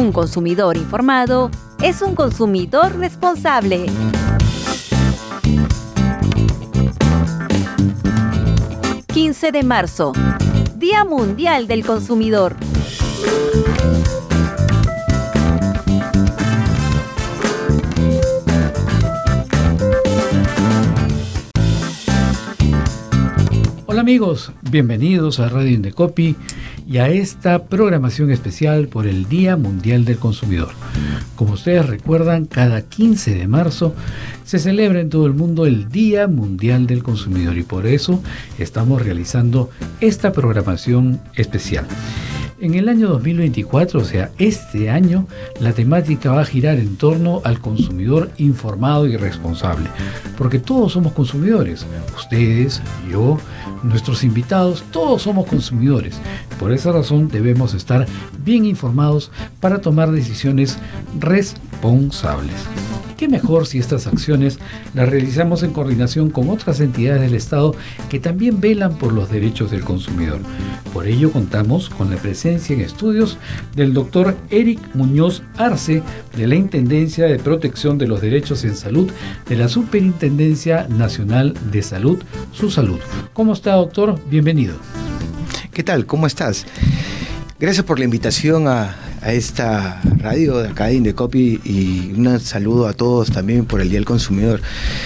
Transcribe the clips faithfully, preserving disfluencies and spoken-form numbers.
Un consumidor informado es un consumidor responsable. quince de marzo, Día Mundial del Consumidor. Hola amigos, bienvenidos a Radio Indecopi y a esta programación especial por el Día Mundial del Consumidor. Como ustedes recuerdan, cada quince de marzo se celebra en todo el mundo el Día Mundial del Consumidor y por eso estamos realizando esta programación especial. En el año dos mil veinticuatro, o sea, este año, la temática va a girar en torno al consumidor informado y responsable, porque todos somos consumidores, ustedes, yo, nuestros invitados, todos somos consumidores. Por esa razón debemos estar bien informados para tomar decisiones responsables. ¿Qué mejor si estas acciones las realizamos en coordinación con otras entidades del Estado que también velan por los derechos del consumidor? Por ello contamos con la presencia en estudios del doctor Eric Muñoz Arce de la Intendencia de Protección de los Derechos en Salud de la Superintendencia Nacional de Salud, SUSalud. ¿Cómo está, doctor? Bienvenido. ¿Qué tal? ¿Cómo estás? Gracias por la invitación a, a esta radio de acá de Indecopi y un saludo a todos también por el Día del Consumidor.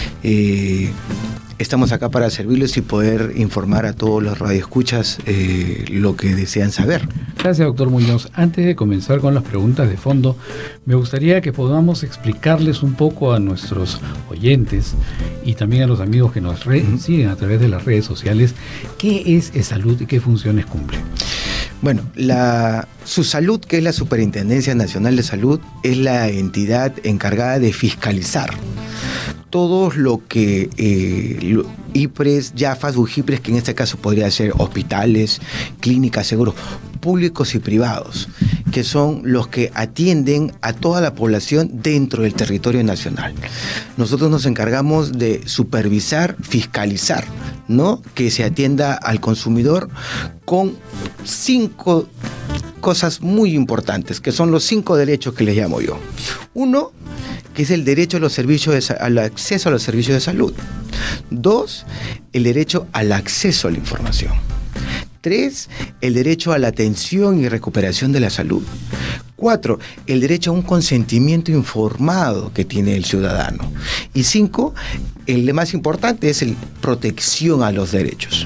Eh, estamos acá para servirles y poder informar a todos los radioescuchas eh, lo que desean saber. Gracias, doctor Muñoz. Antes de comenzar con las preguntas de fondo, me gustaría que podamos explicarles un poco a nuestros oyentes y también a los amigos que nos re- siguen a través de las redes sociales qué es eSalud y qué funciones cumple. Bueno, la SUSalud, que es la Superintendencia Nacional de Salud, es la entidad encargada de fiscalizar todo lo que eh, lo, I P R E S, YAFAS, UJIPRES, que en este caso podría ser hospitales, clínicas, seguros públicos y privados, que son los que atienden a toda la población dentro del territorio nacional. Nosotros nos encargamos de supervisar, fiscalizar, ¿no? Que se atienda al consumidor con cinco cosas muy importantes, que son los cinco derechos que les llamo yo. Uno, que es el derecho a los servicios de, al acceso a los servicios de salud. Dos, el derecho al acceso a la información. Tres, el derecho a la atención y recuperación de la salud. Cuatro, el derecho a un consentimiento informado que tiene el ciudadano. Y cinco, el más importante es la protección a los derechos.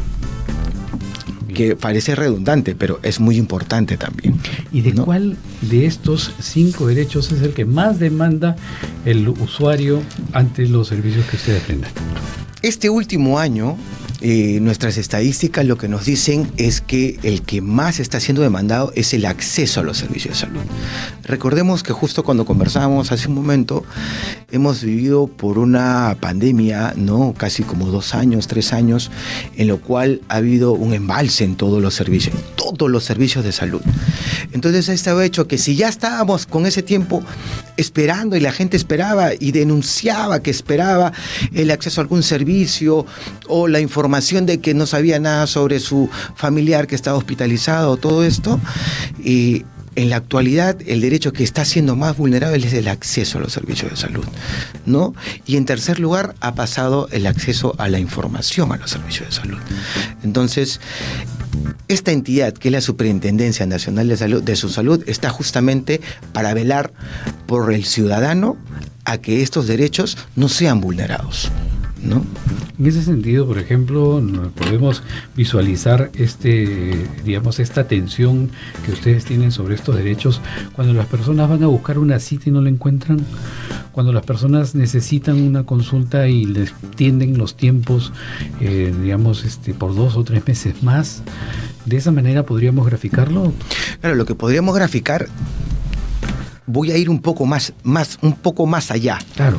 Que parece redundante, pero es muy importante también. ¿Y de ¿no? cuál de estos cinco derechos es el que más demanda el usuario ante los servicios que usted brinda? Este último año, eh, nuestras estadísticas lo que nos dicen es que el que más está siendo demandado es el acceso a los servicios de salud. Recordemos que justo cuando conversábamos hace un momento, hemos vivido por una pandemia, ¿no? Casi como dos años, tres años, en lo cual ha habido un embalse en todos los servicios, en todos los servicios de salud. Entonces ha estado hecho que si ya estábamos con ese tiempo esperando y la gente esperaba y denunciaba que esperaba el acceso a algún servicio o la información de que no sabía nada sobre su familiar que estaba hospitalizado, todo esto, y en la actualidad el derecho que está siendo más vulnerable es el acceso a los servicios de salud, ¿no? Y en tercer lugar ha pasado el acceso a la información a los servicios de salud. Entonces, esta entidad, que es la Superintendencia Nacional de Salud, de SUSalud, está justamente para velar por el ciudadano a que estos derechos no sean vulnerados, ¿no? En ese sentido, por ejemplo, podemos visualizar este, digamos, esta atención que ustedes tienen sobre estos derechos cuando las personas van a buscar una cita y no la encuentran, cuando las personas necesitan una consulta y les tienden los tiempos, eh, digamos, este, por dos o tres meses más. ¿De esa manera podríamos graficarlo? Claro, lo que podríamos graficar, voy a ir un poco más, más, un poco más allá. Claro.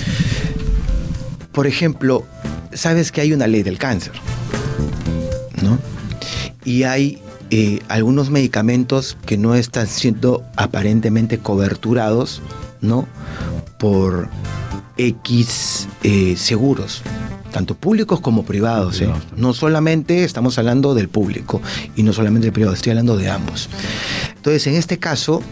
Por ejemplo, sabes que hay una ley del cáncer, ¿no? Y hay eh, algunos medicamentos que no están siendo aparentemente coberturados, ¿no? Por X eh, seguros, tanto públicos como privados, ¿eh? No solamente estamos hablando del público y no solamente del privado, estoy hablando de ambos. Entonces, en este caso,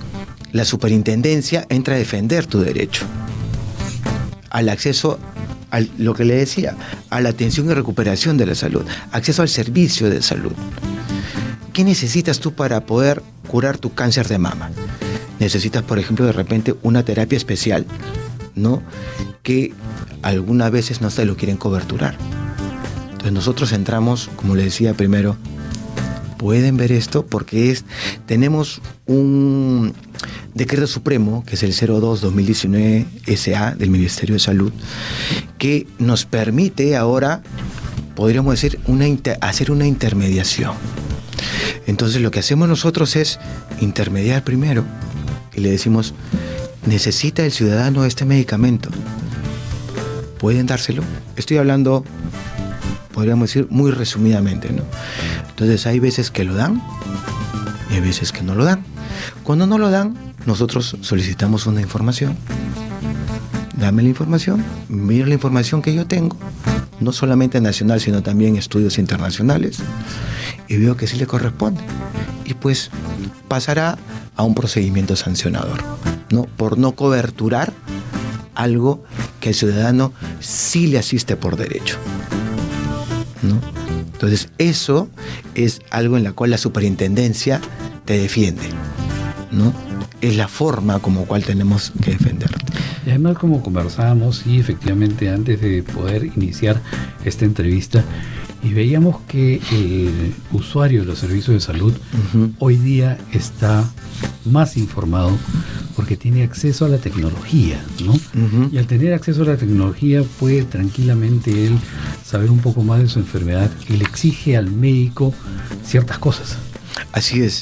la superintendencia entra a defender tu derecho al acceso a lo que le decía, a la atención y recuperación de la salud, acceso al servicio de salud. ¿Qué necesitas tú para poder curar tu cáncer de mama? Necesitas, por ejemplo, de repente una terapia especial, ¿no? Que algunas veces no se lo quieren coberturar. Entonces nosotros entramos, como le decía primero, pueden ver esto porque es, tenemos un decreto supremo, que es el cero dos guión dos mil diecinueve S A del Ministerio de Salud, que nos permite ahora, podríamos decir, una inter, hacer una intermediación. Entonces lo que hacemos nosotros es intermediar primero y le decimos, necesita el ciudadano este medicamento, ¿pueden dárselo? Estoy hablando, podríamos decir, muy resumidamente, ¿no? Entonces hay veces que lo dan y hay veces que no lo dan. Cuando no lo dan, nosotros solicitamos una información. Dame la información, mira la información que yo tengo, no solamente nacional, sino también estudios internacionales, y veo que sí le corresponde. Y pues pasará a un procedimiento sancionador, ¿no? Por no coberturar algo que el ciudadano sí le asiste por derecho, ¿no? Entonces eso es algo en la cual la superintendencia te defiende, ¿no? Es la forma como cual tenemos que defenderte. Y además, como conversábamos, y efectivamente antes de poder iniciar esta entrevista, y veíamos que el usuario de los servicios de salud uh-huh. hoy día está más informado porque tiene acceso a la tecnología, ¿no? Uh-huh. Y al tener acceso a la tecnología puede tranquilamente él saber un poco más de su enfermedad y le exige al médico ciertas cosas. Así es.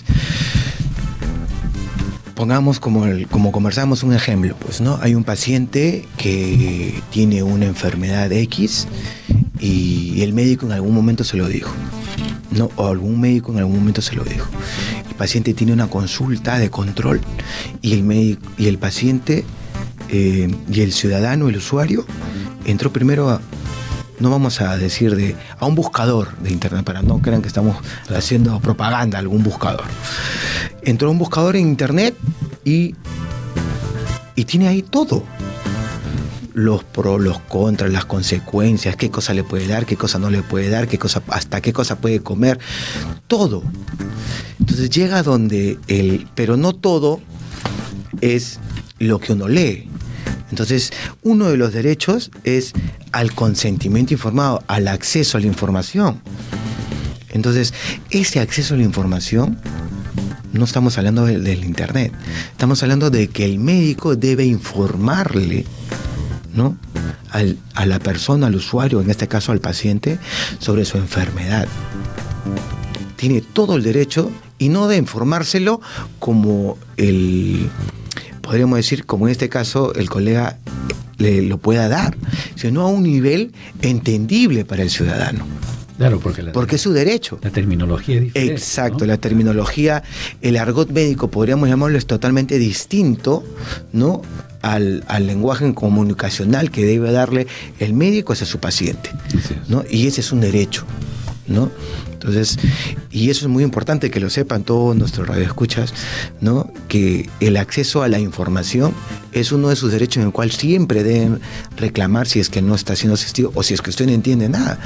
Pongamos como, el, como conversamos un ejemplo, pues, ¿no? Hay un paciente que tiene una enfermedad X y el médico en algún momento se lo dijo, ¿no? O algún médico en algún momento se lo dijo. El paciente tiene una consulta de control y el médico y el paciente eh, y el ciudadano, el usuario, entró primero a, no vamos a decir de, a un buscador de internet, para no crean que estamos claro. haciendo propaganda a algún buscador. Entró a un buscador en internet y, y tiene ahí todo. Los pros, los contras, las consecuencias, qué cosa le puede dar, qué cosa no le puede dar, qué cosa, hasta qué cosa puede comer, todo. Entonces llega donde el, pero no todo es lo que uno lee. Entonces, uno de los derechos es al consentimiento informado, al acceso a la información. Entonces, ese acceso a la información, no estamos hablando del, del internet, estamos hablando de que el médico debe informarle, ¿no? Al, a la persona, al usuario, en este caso al paciente, sobre su enfermedad. Tiene todo el derecho y no de informárselo como el... podríamos decir, como en este caso el colega le lo pueda dar, sino a un nivel entendible para el ciudadano. Claro, porque, la, porque es su derecho. La terminología es diferente. Exacto, ¿no? La la terminología, el argot médico, podríamos llamarlo, es totalmente distinto, ¿no? Al, al lenguaje comunicacional que debe darle el médico hacia su paciente, ¿no? Y ese es un derecho, ¿no? Entonces, y eso es muy importante que lo sepan todos nuestros radioescuchas, ¿no? Que el acceso a la información es uno de sus derechos en el cual siempre deben reclamar si es que no está siendo asistido o si es que usted no entiende nada.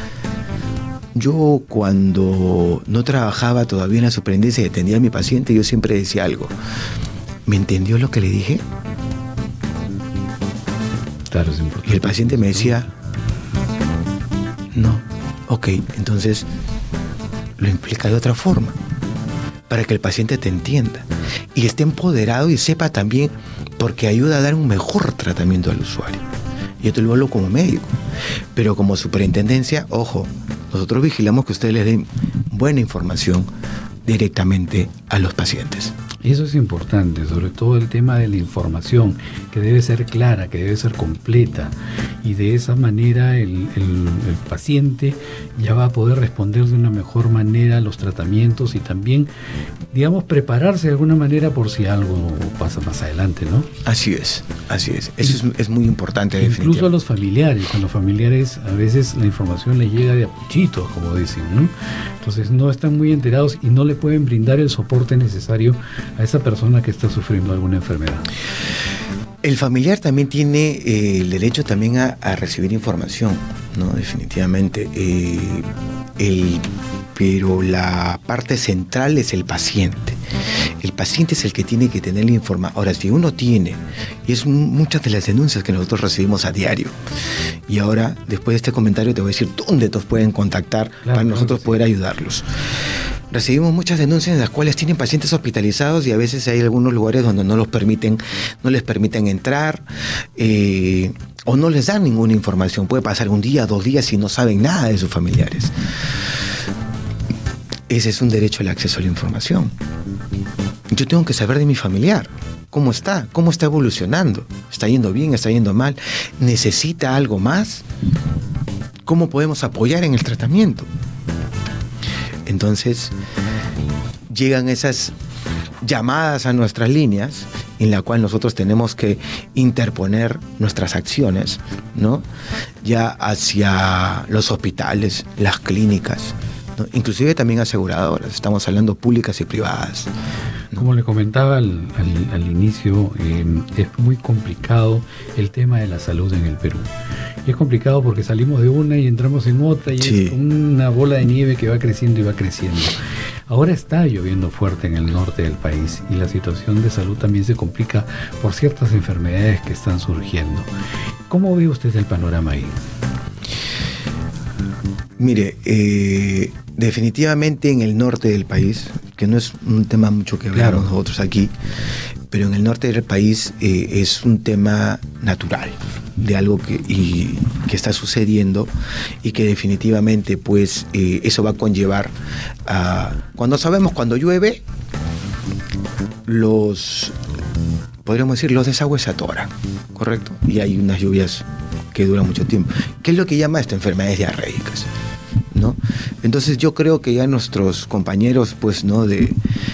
Yo cuando no trabajaba todavía en la superintendencia y atendía a mi paciente, yo siempre decía algo. ¿Me entendió lo que le dije? Claro, es importante. Y el paciente me decía, no. Ok, entonces lo implica de otra forma, para que el paciente te entienda y esté empoderado y sepa también, porque ayuda a dar un mejor tratamiento al usuario. Yo te lo hablo como médico, pero como superintendencia, ojo, nosotros vigilamos que ustedes les den buena información directamente a los pacientes. Y eso es importante, sobre todo el tema de la información, que debe ser clara, que debe ser completa, y de esa manera el, el, el paciente ya va a poder responder de una mejor manera a los tratamientos y también, digamos, prepararse de alguna manera por si algo pasa más adelante, ¿no? Así es, así es. Eso es, es muy importante. Incluso a los familiares, a los familiares a veces la información les llega de a puchitos, como dicen, ¿no? Entonces no están muy enterados y no le pueden brindar el soporte soporte necesario a esa persona que está sufriendo alguna enfermedad? El familiar también tiene eh, el derecho también a, a recibir información, ¿no? Definitivamente. Eh, el, pero la parte central es el paciente. El paciente es el que tiene que tener la información. Ahora, si uno tiene, y es muchas de las denuncias que nosotros recibimos a diario, y ahora, después de este comentario, te voy a decir dónde nos pueden contactar claro, para nosotros claro, poder sí. ayudarlos. Recibimos muchas denuncias en las cuales tienen pacientes hospitalizados y a veces hay algunos lugares donde no los permiten, no les permiten entrar eh, o no les dan ninguna información. Puede pasar un día, dos días y no saben nada de sus familiares. Ese es un derecho al acceso a la información. Yo tengo que saber de mi familiar. ¿Cómo está? ¿Cómo está evolucionando? ¿Está yendo bien? ¿Está yendo mal? ¿Necesita algo más? ¿Cómo podemos apoyar en el tratamiento? Entonces, llegan esas llamadas a nuestras líneas en la cual nosotros tenemos que interponer nuestras acciones, ¿no? Ya hacia los hospitales, las clínicas, ¿no? Inclusive también aseguradoras, estamos hablando públicas y privadas, ¿no? Como le comentaba al, al, al inicio, eh, es muy complicado el tema de la salud en el Perú. Y es complicado porque salimos de una y entramos en otra y sí. es una bola de nieve que va creciendo y va creciendo. Ahora está lloviendo fuerte en el norte del país y la situación de salud también se complica por ciertas enfermedades que están surgiendo. ¿Cómo ve usted el panorama ahí? Mire, eh, definitivamente en el norte del país, que no es un tema mucho que hablamos claro. nosotros aquí, pero en el norte del país eh, es un tema natural de algo que, y, que está sucediendo y que definitivamente pues eh, eso va a conllevar a... Cuando sabemos cuando llueve, los, podríamos decir, los desagües se atoran, ¿correcto? Y hay unas lluvias que duran mucho tiempo. ¿Qué es lo que llama esto? Enfermedades diarreicas, ¿no? Entonces yo creo que ya nuestros compañeros, pues, ¿no? De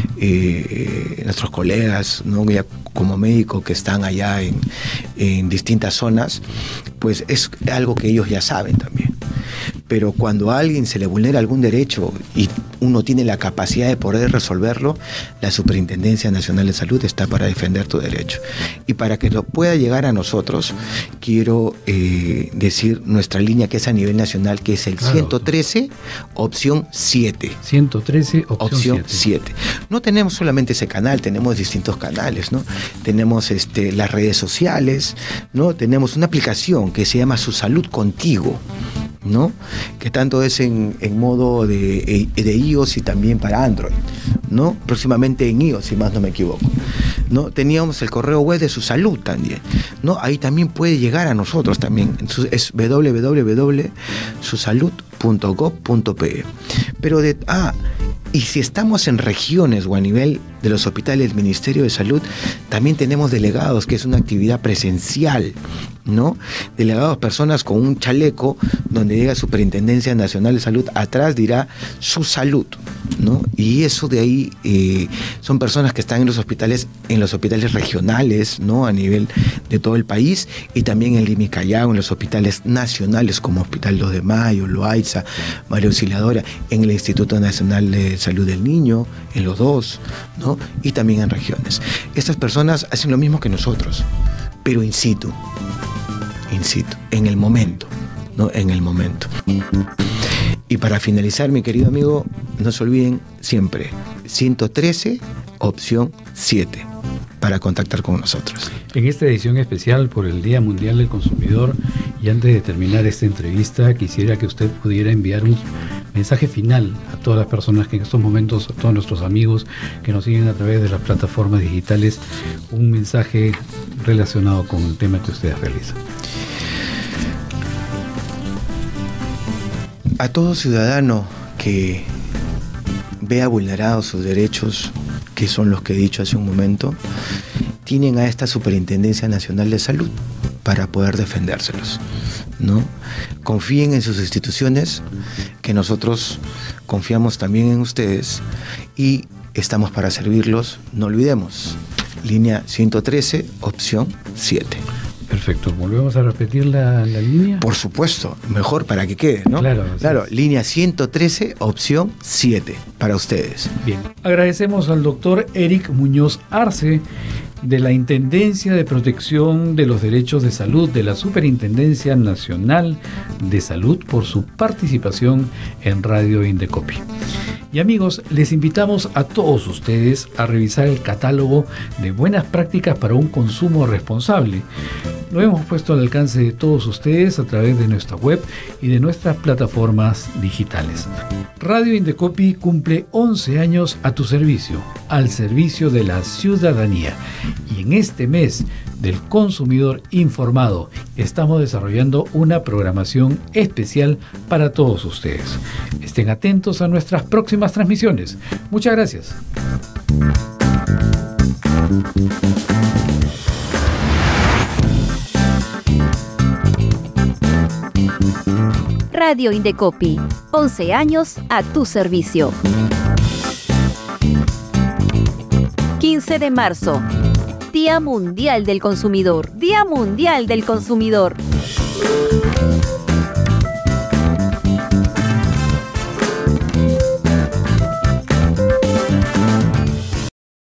eh, nuestros colegas, ¿no? Ya como médicos que están allá en, en distintas zonas, pues es algo que ellos ya saben también. Pero cuando a alguien se le vulnera algún derecho y uno tiene la capacidad de poder resolverlo, la Superintendencia Nacional de Salud está para defender tu derecho. Y para que lo pueda llegar a nosotros, quiero eh, decir nuestra línea que es a nivel nacional, que es el claro. ciento trece, opción siete. ciento trece, opción, opción siete. No tenemos solamente ese canal, tenemos distintos canales, ¿no? Tenemos este, las redes sociales, ¿no? Tenemos una aplicación que se llama Su Salud Contigo, ¿no? Que tanto es en, en modo de, de iOS y también para Android, ¿no? Próximamente en iOS, si más no me equivoco, ¿no? Teníamos el correo web de Su Salud también, ¿no? Ahí también puede llegar a nosotros también, es doble u doble u doble u punto su salud punto gob punto pe. Pero de ah y si estamos en regiones o a nivel de los hospitales del Ministerio de Salud, también tenemos delegados, que es una actividad presencial, ¿no? Delegados, personas con un chaleco donde llega Superintendencia Nacional de Salud, atrás dirá Su Salud, ¿no? Y eso de ahí eh, son personas que están en los hospitales, en los hospitales regionales, ¿no? A nivel de todo el país, y también en Lima y Callao, en los hospitales nacionales como Hospital dos de Mayo, Loaiza, María Auxiliadora, en el Instituto Nacional de Salud del Niño, en los dos, ¿no? Y también en regiones. Estas personas hacen lo mismo que nosotros, pero in situ, in situ, en el momento, ¿no? En el momento. Y para finalizar, mi querido amigo, no se olviden siempre, ciento trece, opción siete, para contactar con nosotros. En esta edición especial por el Día Mundial del Consumidor, y antes de terminar esta entrevista, quisiera que usted pudiera enviar un mensaje final a todas las personas que en estos momentos, a todos nuestros amigos que nos siguen a través de las plataformas digitales, un mensaje relacionado con el tema que ustedes realizan. A todo ciudadano que vea vulnerados sus derechos, que son los que he dicho hace un momento, tienen a esta Superintendencia Nacional de Salud para poder defendérselos, ¿no? Confíen en sus instituciones, que nosotros confiamos también en ustedes y estamos para servirlos. No olvidemos, línea ciento trece, opción siete. Perfecto. Perfecto. ¿Volvemos a repetir la, la línea? Por supuesto, mejor para que quede, ¿no? Claro. Claro, Sí. línea ciento trece, opción siete, para ustedes. Bien. Agradecemos al doctor Eric Muñoz Arce, de la Intendencia de Protección de los Derechos de Salud de la Superintendencia Nacional de Salud, por su participación en Radio Indecopi. Y amigos, les invitamos a todos ustedes a revisar el catálogo de buenas prácticas para un consumo responsable. Lo hemos puesto al alcance de todos ustedes a través de nuestra web y de nuestras plataformas digitales. Radio Indecopi cumple once años a tu servicio, al servicio de la ciudadanía. Y en este mes del consumidor informado estamos desarrollando una programación especial para todos ustedes. Estén atentos a nuestras próximas transmisiones. Muchas gracias. Radio Indecopi, once años a tu servicio. quince de marzo, Día Mundial del Consumidor. Día Mundial del Consumidor.